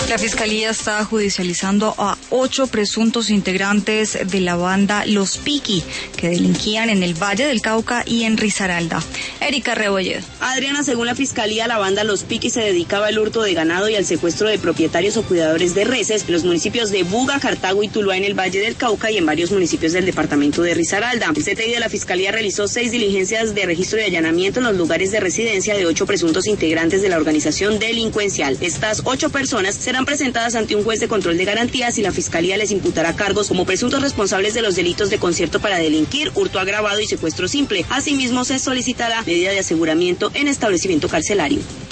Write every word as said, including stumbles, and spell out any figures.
La Fiscalía está judicializando a ocho presuntos integrantes de la banda Los Piqui, que delinquían en el Valle del Cauca y en Risaralda. Erika Rebolledo. Adriana, según la Fiscalía, la banda Los Piqui se dedicaba al hurto de ganado y al secuestro de propietarios o cuidadores de reses en los municipios de Buga, Cartago y Tuluá en el Valle del Cauca y en varios municipios del departamento de Risaralda. El C T I de la Fiscalía realizó seis diligencias de registro y allanamiento en los lugares de residencia de ocho presuntos integrantes de la organización delincuencial. Estas ocho personas serán presentadas ante un juez de control de garantías y la Fiscalía les imputará cargos como presuntos responsables de los delitos de concierto para delinquir, hurto agravado y secuestro simple. Asimismo, se solicitará medida de aseguramiento en establecimiento carcelario.